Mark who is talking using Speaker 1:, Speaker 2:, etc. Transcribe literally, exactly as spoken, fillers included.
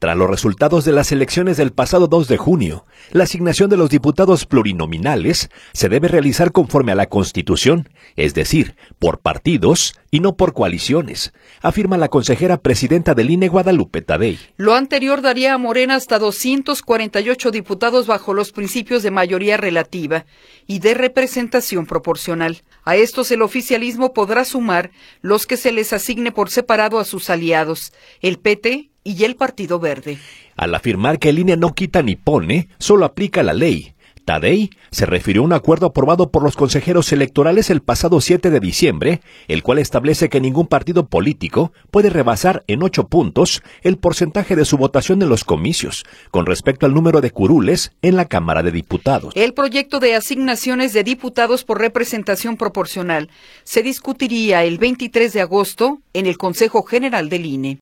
Speaker 1: Tras los resultados de las elecciones del pasado dos de junio, la asignación de los diputados plurinominales se debe realizar conforme a la Constitución, es decir, por partidos y no por coaliciones, afirma la consejera presidenta del I N E, Guadalupe Tadei.
Speaker 2: Lo anterior daría a Morena hasta doscientos cuarenta y ocho diputados bajo los principios de mayoría relativa y de representación proporcional. A estos el oficialismo podrá sumar los que se les asigne por separado a sus aliados, el P T y el Partido Verde.
Speaker 1: Al afirmar que el I N E no quita ni pone, solo aplica la ley, Tadei se refirió a un acuerdo aprobado por los consejeros electorales el pasado siete de diciembre, el cual establece que ningún partido político puede rebasar en ocho puntos el porcentaje de su votación en los comicios, con respecto al número de curules en la Cámara de Diputados.
Speaker 2: El proyecto de asignaciones de diputados por representación proporcional se discutiría el veintitrés de agosto en el Consejo General del I N E.